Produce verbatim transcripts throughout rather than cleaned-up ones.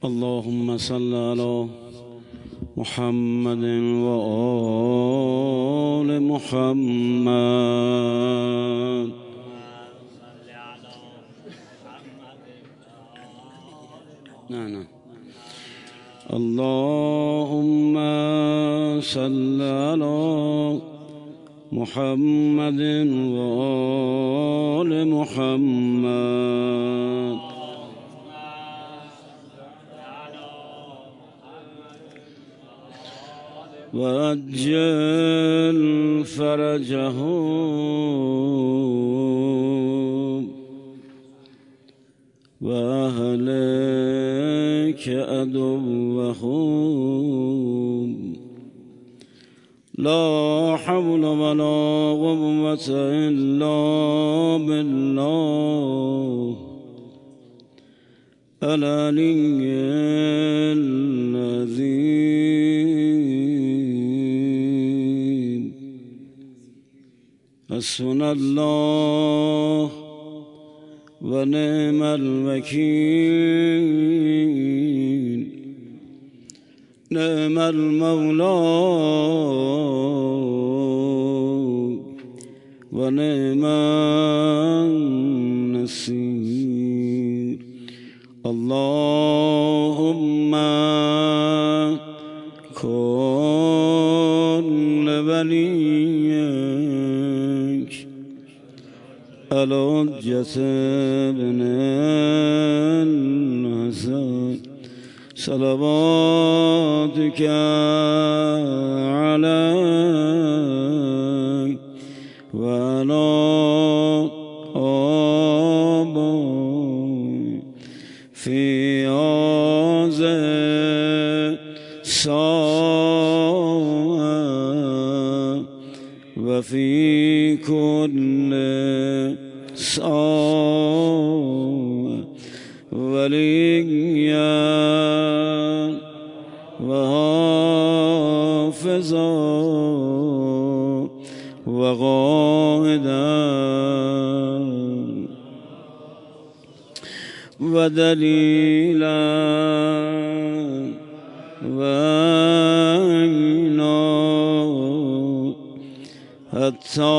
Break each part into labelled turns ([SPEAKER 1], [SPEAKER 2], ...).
[SPEAKER 1] اللهم صل على محمد وآل محمد. نعم نعم. اللهم صل على محمد وآل محمد. وعجل فرجهم وأهلك عدوهم. لا حول ولا قوة إلا بالله العلي العظيم. حسبنا الله ونعم الوكيل. نعم المولى ونعم النصير. اللهم كن لوليك الحجة بن الحسن صلواتك عليه وعلى آبائه في هذا الساعة وفي كل ساعة وليا وحافظا وقائدا ودليلا وعينا حتى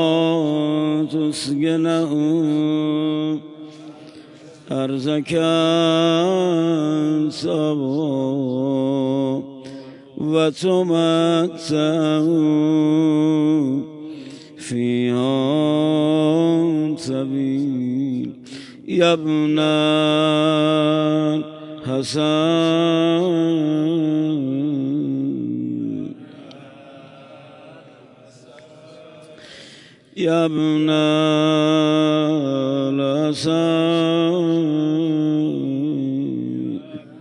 [SPEAKER 1] تسكنه أرزك سبا وتمتعه فيها سبيل. يا ابن الحسن يا ابن الحسن.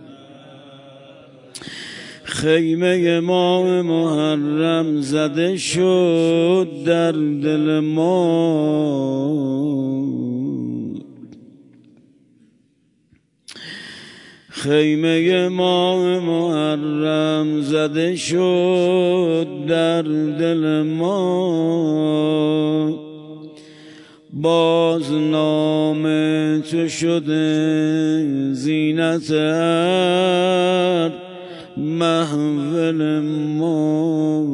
[SPEAKER 1] خیمه ما محرم زده شد در دل ما. خیمه ما محرم زده شد در دل ما. باز نام تو شده زینت هر محفل ما.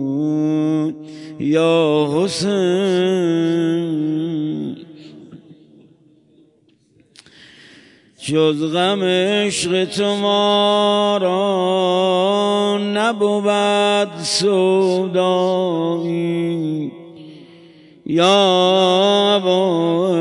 [SPEAKER 1] یا حسین جز غم عشق تو ما را نبود سودایی. یا ابا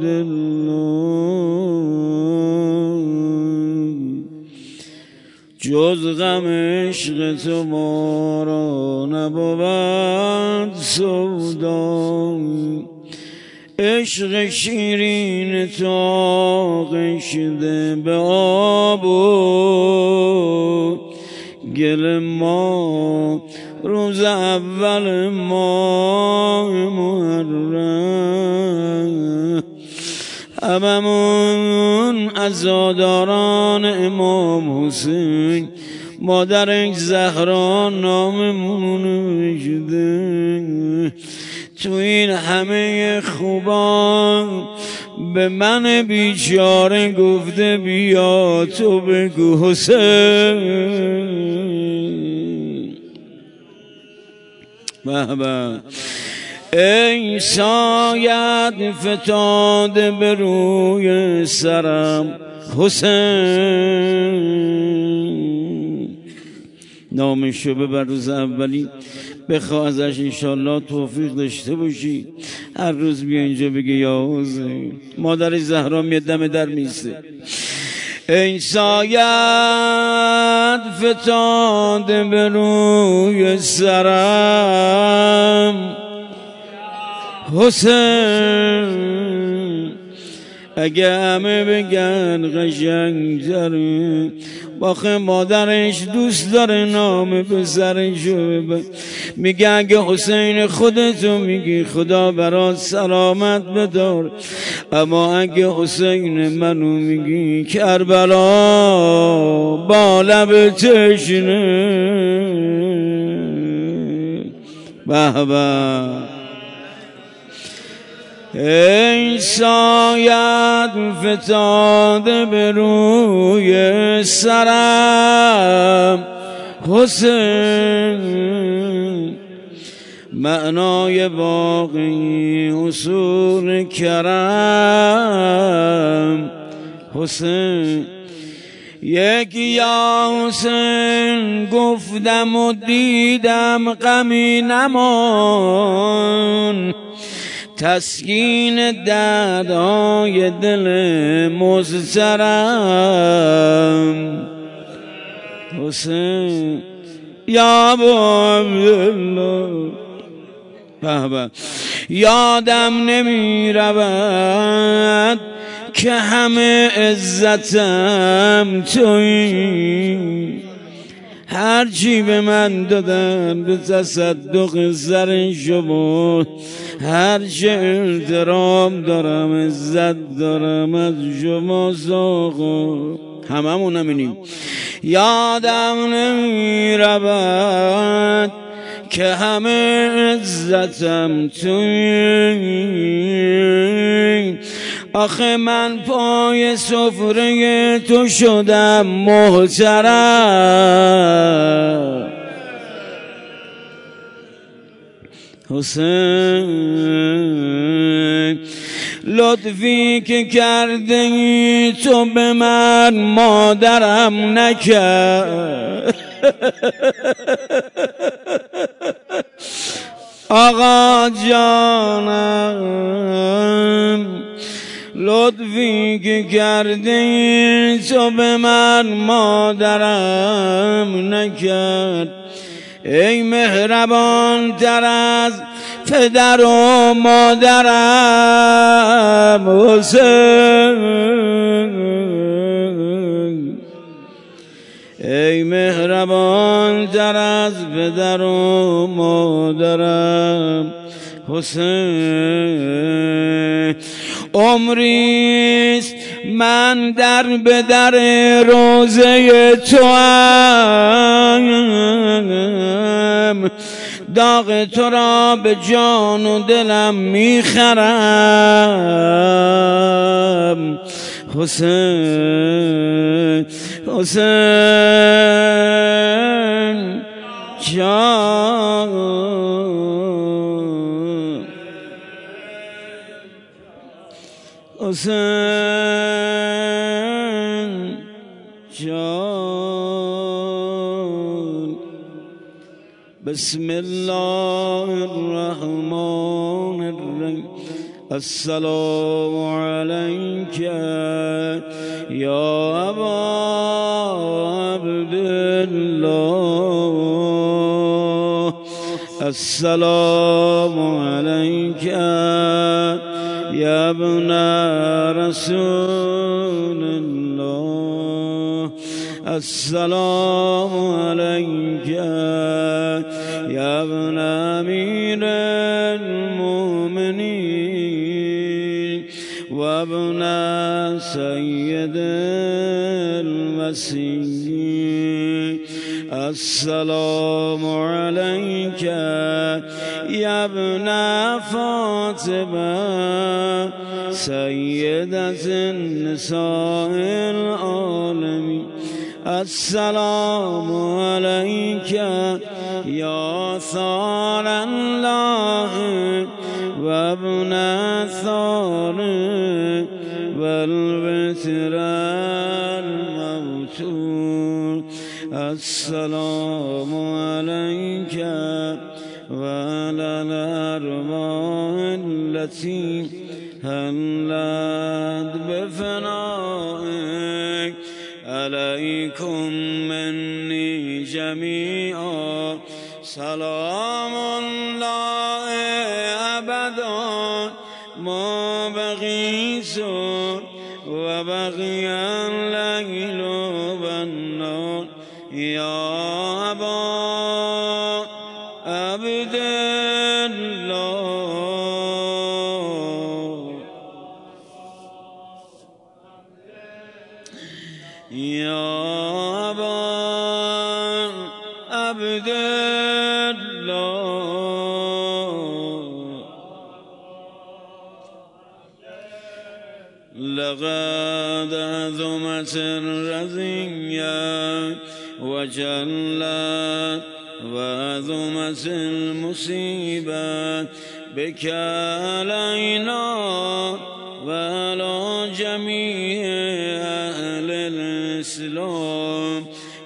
[SPEAKER 1] عبدالله جز غم عشق تو ما را نبود سودایی. عشق شیرین تو آغشته به آب و گل ما. روز اول ماه محرم هممون عزاداران امام حسین مادر زهرا ناممون نوشته. تو این همه خوبان به من بیچاره گفته بیا تو بگو حسین. بابا ای سایت فتاده به روی سرم حسین. نامشو ببر روز اولی بخواه ازش انشالله توفیق داشته باشی هر روز بیا اینجا بگه یا حسین. مادر زهرا میاد دم در میسته. ای سایت فتاده به روی سرم حسین. اگه همه بگن قشنگ تره باخه مادرش دوست داره نام پسرشو ببر. میگه اگه حسین خودتو میگی خدا برات سلامت بدار، اما اگه حسین منو میگی کربلا با لب تشنه. بابا ای سایت فتاده به روی سرم حسین. معنای باقی اصول کرم حسین. یکی یا حسین گفتم و دیدم غمی نمان، تسکین دردهای دل مضطرم حسین. یا ابو عبدالله بابا یادم نمی رود که همه عزتم تویی، هرچی به من دادن به تصدق سر شما، هرچه احترام دارم عزت دارم از شما ساقا. هممون همینیم. یادم نمی رود که همه عزتم توی، آخه من پای سفره تو شدم محترم حسین. لطفی که کرده ای تو به من مادرم نکرد آقا جانم. لطفی که کرده ای تو به من مادرم نکرد، ای مهربان تر از پدر و مادرم حسین. ای مهربان تر از پدر و مادرم حسین. عمریست من در به در روزه تو ام، داغ تو را به جان و دلم میخرم حسین. حسین جان، حسین جان. بسم الله الرحمن الرحیم. السلام علیک یا ابا عبدالله. السلام علیک یا ابن رسول الله. السلام علیک یا ابن امیر المؤمنین و ابن سید المسیحین. السلام علیک یا ابن فاطمه سيدة النساء العالمين. السلام عليك يا ثار الله وابن ثار والبتر الموتور. السلام عليك وعلى الأرواح التي هلت بفنائك. عليكم مني جميعا سلام الله أبدا ما بقي سر وبقي الليل والنهار. يا أبا عبد الله يا أبا عبد الله لقد عظمت الرزية وجلت وعظمت المصيبة بك علينا وعلى جميع أهل الإسلام.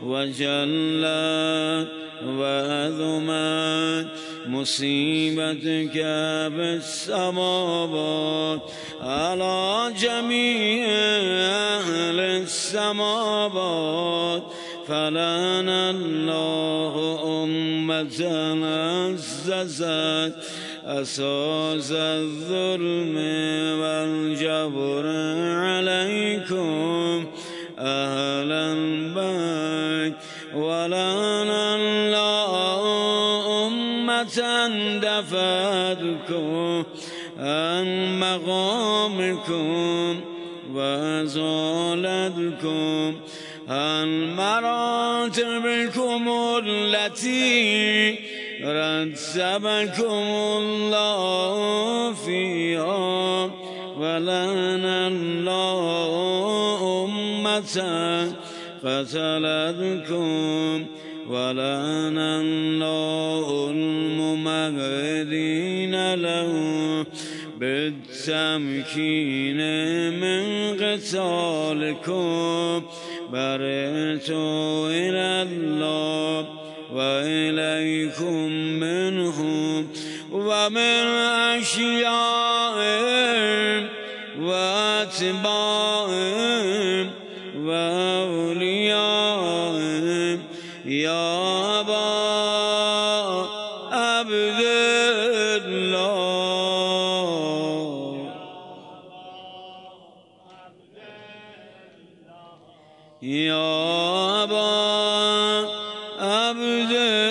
[SPEAKER 1] وجلت وعظمت مصيبتك بالسماوات على جميع أهل السماوات. فلعن الله أمة عززت أساس الظلم والجبر عليكم أهل البيت. ولعن الله أمة دفعتكم عن مقامكم وأزالتكم عن مراتبكم التي رتبكم الله فيها. ولعن الله أمة قتلتكم. ولعن الله الممهدين له بالتمكين من قتالكم. برئت إلى الله وإليكم منهم ومن أشيائهم وأتباعهم وأوليائهم. يا أبا عبد الله يا أبا عبد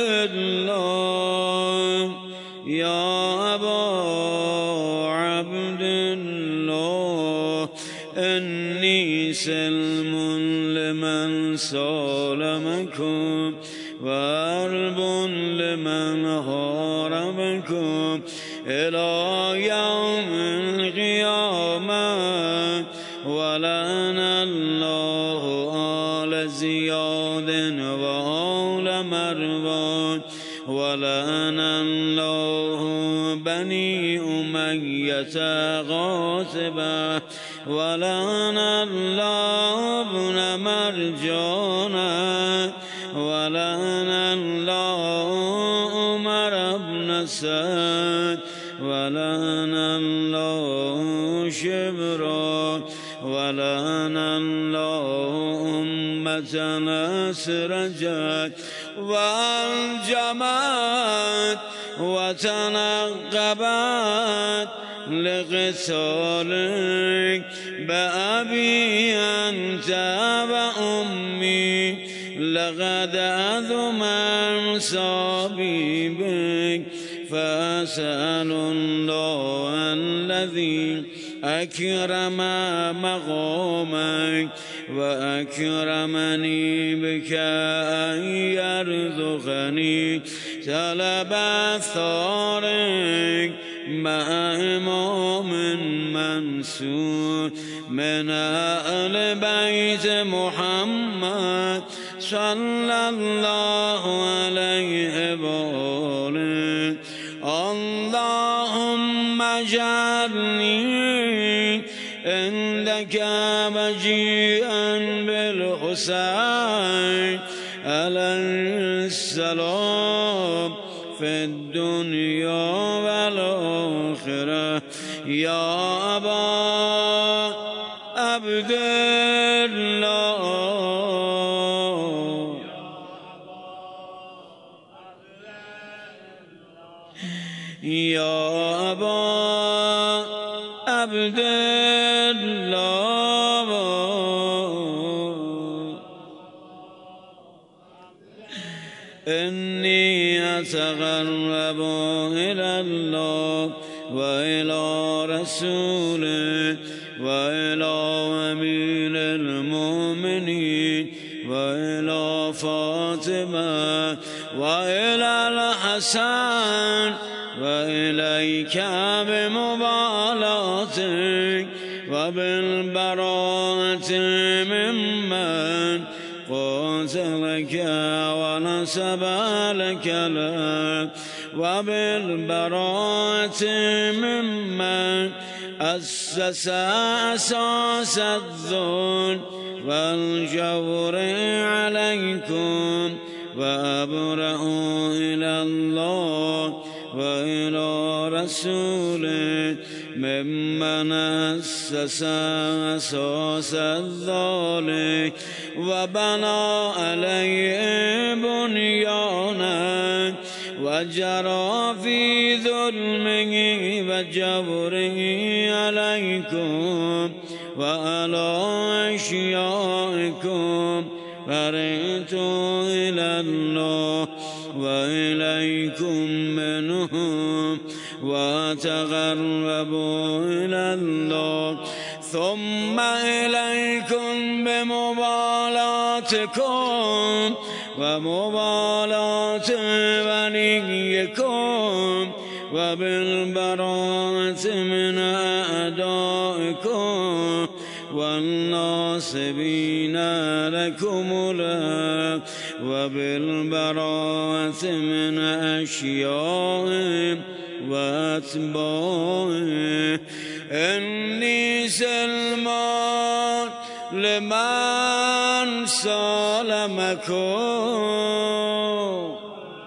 [SPEAKER 1] الله يا أبا عبد الله. إني سلم لمن سالمكم وحرب لمن حاربكم إلى يوم القيامة. ولعن الله آل زياد وآل مروان. ولعن الله بني أمية غاصبا. ولعن الله ابن مرجانا. ولعن الله عمر بن سعد. ولعن الله شبرا. ولعن الله أمة أسرجت وأنجمت وتنقبت لقتالك. بأبي أنت وأمي لقد أذم انصابي بك. فأسأل الله الذي أكرم مقامك وأكرمني بك أن يرزقني طلب ثارك مع إمام من منصور من اهل بیت محمد صلی الله علیه و آله. اللهم اجعلنی عندك وجيئا بالحسين عليه السلام في الدنيا والآخرة يا أبا عبد الله يا أبا عبد الله إني أتقرب إلى الله وإلى رسوله وإلى أمير المؤمنين وإلى فاطمة وإلى الحسن وإليك بمبالاتك وبالبراءة ممن قاتلك ونسب لك لك وبالبراءة ممن أسس أساس الذل والجور عليكم وأبرأ إلى الله وإلى رسوله ممن أسس أساس الذل وبنى عليه بنيانا وجرى في ظلمه وجبره عليكم وعلى أشيائكم فرئت إلى الله وإليكم منهم وتقربوا إلى الله ثم إليكم بمبالاتكم ومبالاة وليكم وبالبراءة من أعدائكم والناصبين لكم الحق وبالبراءة من أشيائهم وأتباعهم إني سلمان لمن سالمكم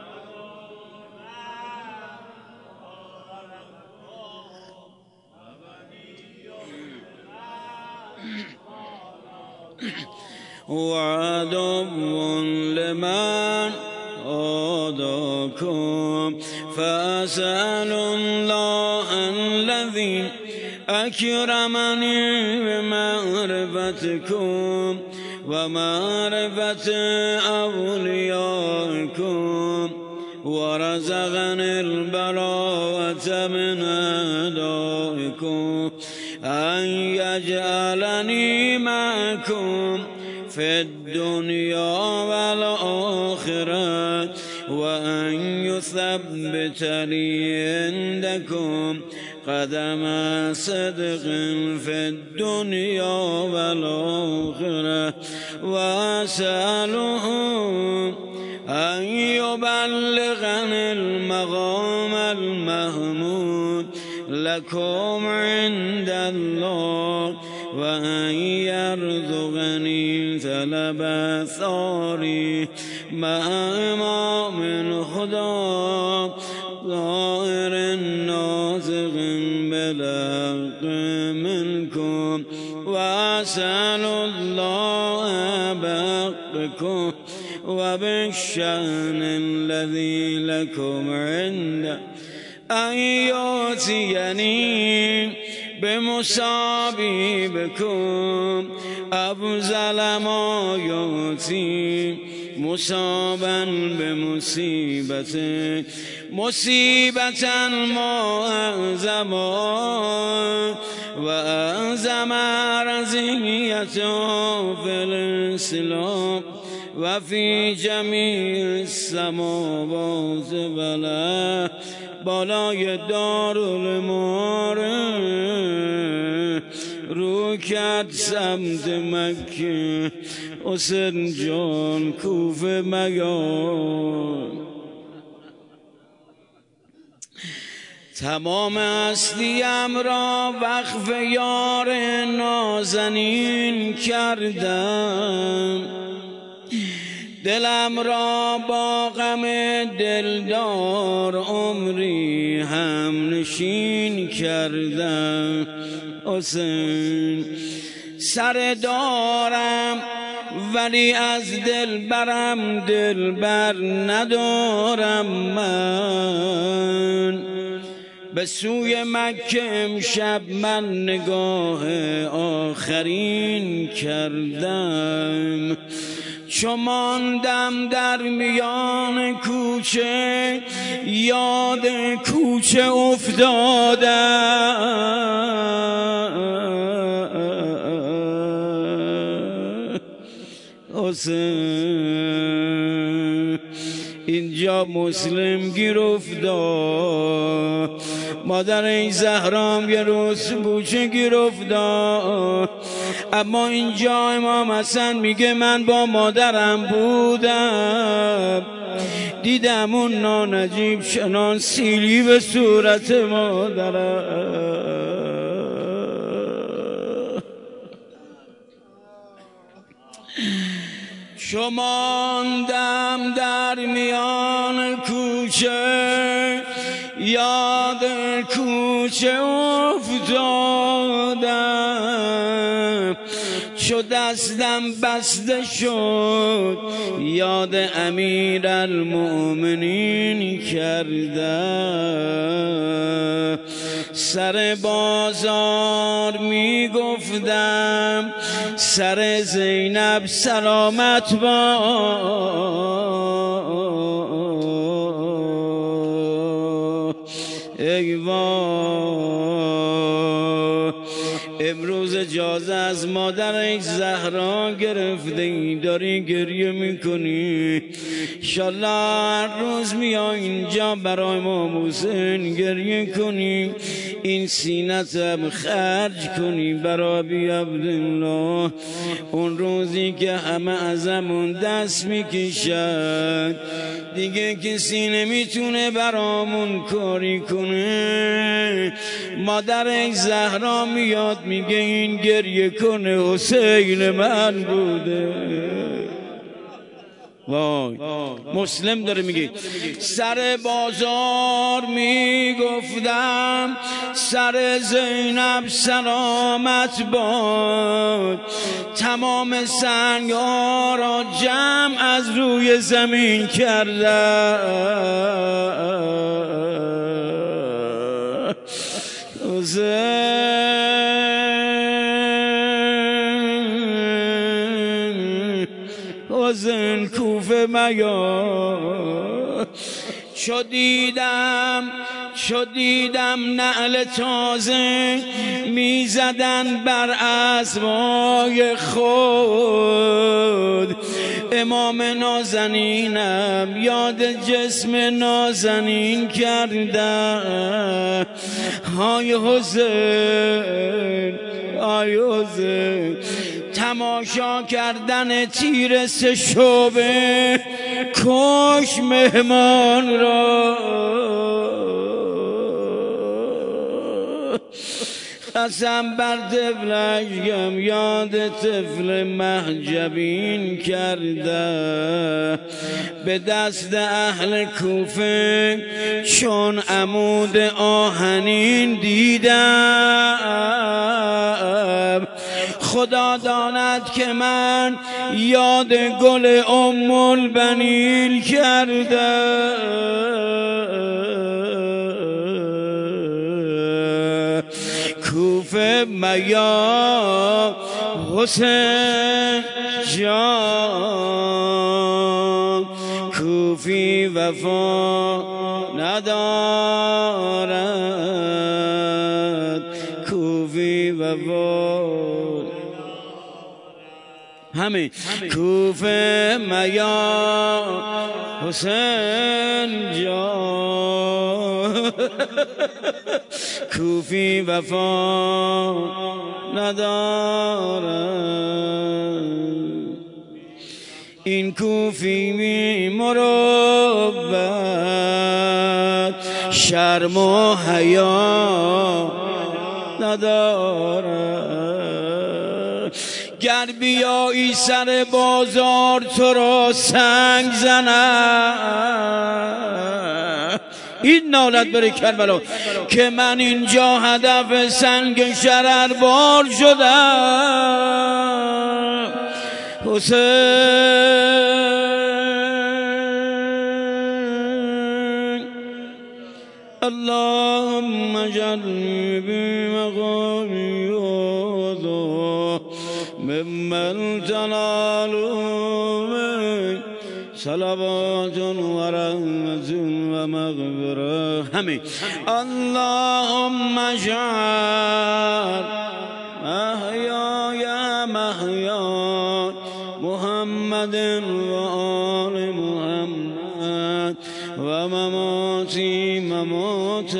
[SPEAKER 1] وعدو لمن عاداكم فأسأل الله الذي أكرمني بمعرفتكم ومعرفة أوليائكم ورزقني البراءة من أعدائكم أن يجعلني معكم في الدنيا والآخرة وأن يثبت لي عندكم قدم صدق في الدنيا والآخرة وأسأله أن يبلغني المقام المحمود لكم عند الله وأن يرزقني طلب ثاري مع إمام خدا ظاهر ناطق بالحق منكم وأسأل الله بحقكم وبالشأن الذي لكم عنده أن يؤتيني بمصابيبكم أفضل ما يؤتي مصابا بمصيبة مصيبة معظم وأعظم رزية في الإسلام وفي جميع السماوات بلا بالای دارالمعارف رو کرد سمت مکه. حسین جان کوفه میان، تمام هستیم را وقف یار نازنین کردم. دلم را با غم دلدار عمری هم نشین کردم. حسین سر دارم ولی از دل برم دل بر ندارم. من به سوی مکه امشب من نگاه آخرین کردم. چو ماندم در میان کوچه یاد کوچه افتادم. حسین اینجا مسلم گیر افتاد، مادر این زهرام یه روز بوچه گیر افتاد. اما اینجا امام حسن میگه من با مادرم بودم، دیدم اون نانجیب چنان سیلی به صورت مادرم. چو ماندم در میان کوچه یاد کوچه افتادم. چو دستم بسته شد یاد امیر المؤمنین کردم. سر بازار می گفتم سر زینب سلامت با. ای وای امروز اجازه از مادر زهرا گرفته داری گریه میکنی. انشالله هر روز میای اینجا برای امام حسین گریه کنی، این سینتم خرج کنی برای ابی عبدالله. اون روزی که همه ازمون دست میکشن دیگه کسی نمیتونه برامون کاری کنه. مادر زهرا میاد میگه این گریه کنه حسین من بوده. وای مسلم داره میگه سر بازار میگفتم سر زینب سلامت باد. تمام سنگ ها را جمع از روی زمین کردم. حسین کوفه میان. چو دیدم چو دیدم نعل تازه میزدن بر اسبای خود. امام نازنینم یاد جسم نازنین کردم. های حسین های حسین تماشا کردن تیر سه شعبه کش مهمان را. قسم بر طفلشم یاد طفل محجبین کرده. به دست اهل کوفه چون عمود آهنین دیدم. خدا داند که من یاد گل ام البنین کردم. کوفه میا حسین جان کوفی وفا ندارد. کوفی وفا همه کوفه میا حسین جان کوفی وفا نداره این کوفی می مروت شرم و حیا نداره گر بیایی سر بازار تو را سنگ زنم این نالت بره کربلا که من اینجا هدف سنگ شرر بار شدم حسین اللهم اجعلنی بمقامی هذا ممن تنال منک صلوات و رحمت و مغفرة همه اللهم اجعل محیای محیا محمد و آل محمد و مماتی ممات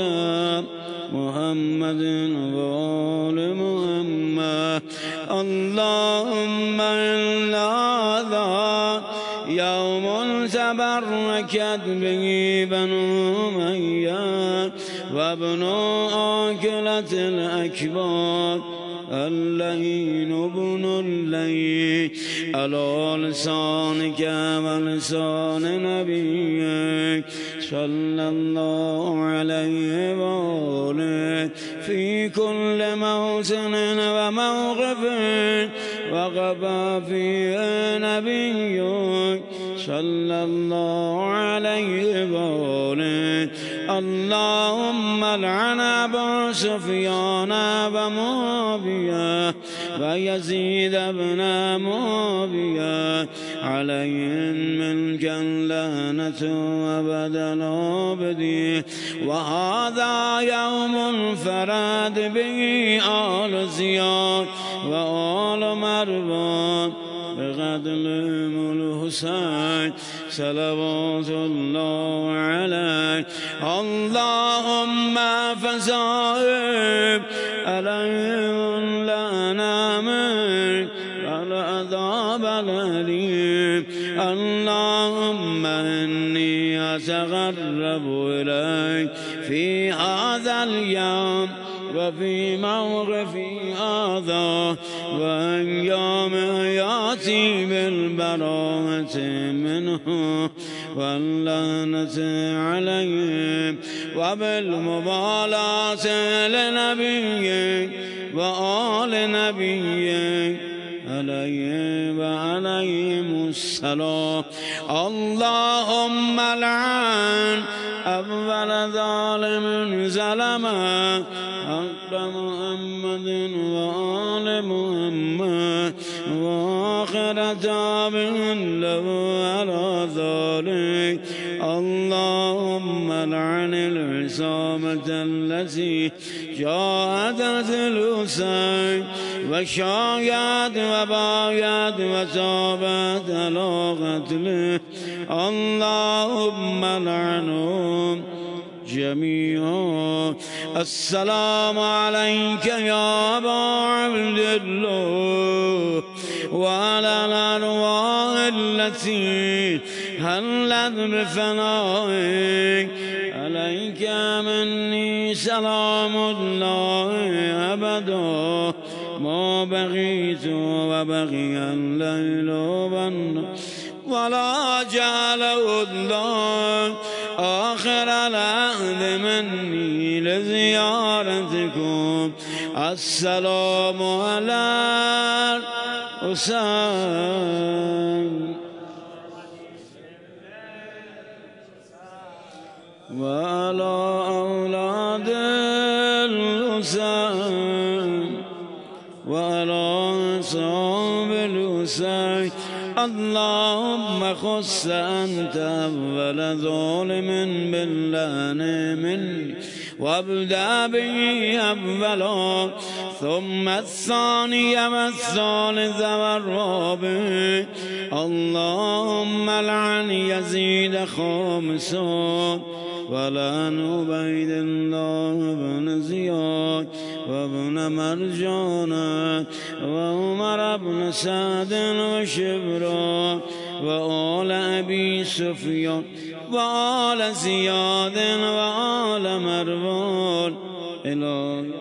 [SPEAKER 1] محمد و آل محمد اللهم الا يوم تبركت به بنو أمية وابن آكلة الأكبار اللعين ابن اللعين على لسانك ولسان نبيك صلى الله عليه وآله في كل موطن وموقف وقف فيه نبيك صلى الله عليه وآله اللهم لعن أبا سفيان ومعاوية ويزيد بن معاوية عليهم منك اللعنة أبد الآبدين وهذا يوم فرد به آل زياد وآل مروان بقتلهم الحسين صلوات الله عليه اللهم فصائب عليهم لعنة منك والعذاب الأليم اللهم إني أتقرب إليك في هذا اليوم وفي موقفي هذا وأيام حياتي بالبراءة منه واللعنة عليهم وبالمبالاة لنبيك وآل نبيك عليه وعليهم السلام اللهم لعن أول ظالم ظلم حق محمد وآل محمد وآخر تابع له على ذلك اللهم لعن العصابة التي جاهدت الحسين وشايت وبايت وتابت على قتله اللهم لعنهم جميعا السلام عليك يا أبا عبد الله وعلى الأرواح التي هلت بفنائك عليك مني سلام الله أبدا ما بقيت وبقي الليل والنهار ولا جعله الله آخر العهد مني لزيارتكم السلام على الحسين وعلى أولاد الحسين وعلى أصحاب الحسين اللهم خص أنت أول ظالم باللعن مني وابدأ به أولا ثم الثاني والثالث والرابع. اللهم لعن يزيد خامسا ولعن عبيد الله بن زياد وابن مرجان وعمر بن سعد وشبرا وآل أبي سفيان وآل زياد وآل مروان إلهي.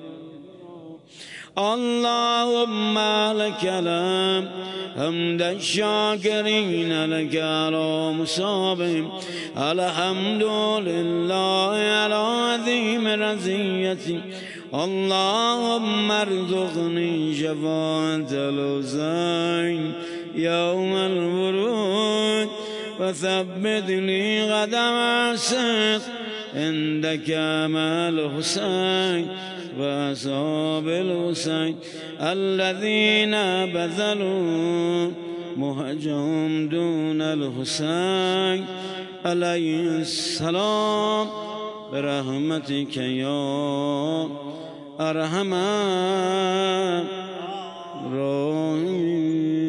[SPEAKER 1] اللهم لك الحمد حمد الشاكرين لك على مصابهم. الحمد لله على عظيم رزيتي. اللهم ارزقني شفاعة الحسين يوم الورود وثبت لي قدم الصدق عندك مع الحسين وأصحاب الحسين الذين بذلوا مهجهم دون الحسين عليه السلام برحمتك يا أرحم الراحمين.